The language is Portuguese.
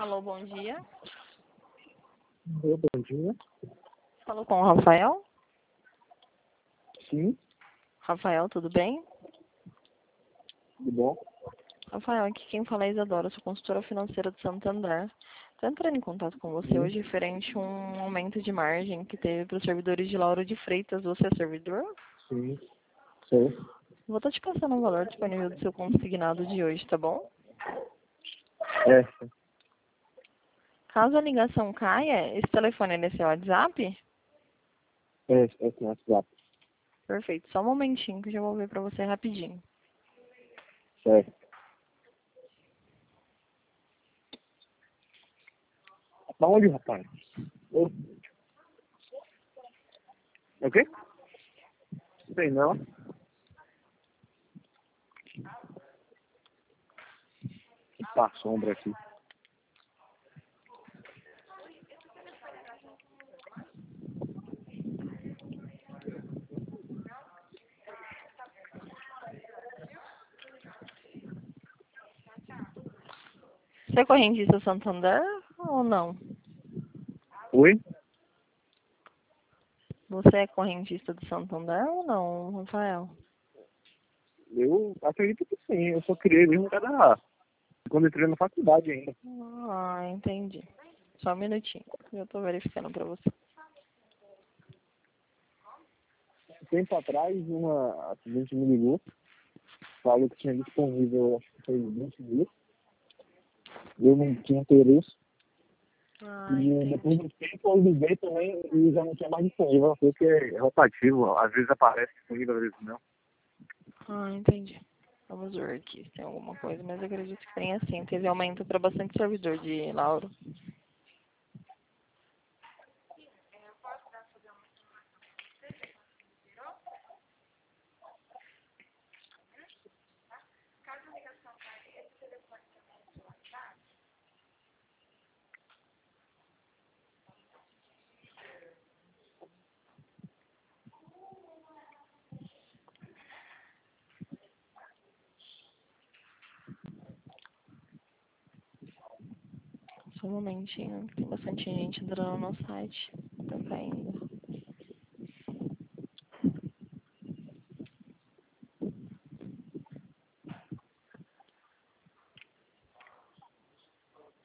Alô, bom dia. Bom dia. Falou com o Rafael? Sim, Rafael, tudo bem? tudo bom? Rafael, aqui quem fala é Isadora, sou consultora financeira do Santander. Estou entrando em contato com você Sim, hoje referente a um aumento de margem que teve para os servidores de Lauro de Freitas. Você é servidor? sim, sei. Vou estar te passando um valor disponível do seu consignado de hoje, tá bom? É, Caso a ligação caia, esse telefone é seu WhatsApp? sim, WhatsApp. Perfeito, só um momentinho que eu já vou ver para você rapidinho. Certo. Pra onde, rapaz? Ô, é o quê? Sei não. Tá sombra aqui. Você é correntista Santander ou não? Oi? Você é correntista do Santander ou não, Rafael? Eu acredito que sim. Eu só criei mesmo quando entrei na faculdade ainda. Ah, entendi. Só um minutinho. Eu tô verificando pra você. Tempo atrás, uma atendente me ligou, falou que tinha disponível, acho que foi 20 dias. Eu não tinha interesse. Ah, E depois entendi. do tempo eu liguei também e já não tinha mais disponível. Ela falou que é rotativo. Às vezes aparece disponível, às vezes não. Ah, entendi. Vamos ver aqui se tem alguma coisa, mas eu acredito que tenha sim. Teve aumento para bastante servidor de Lauro. Só um momentinho. Tem bastante gente entrando no site. Tá caindo.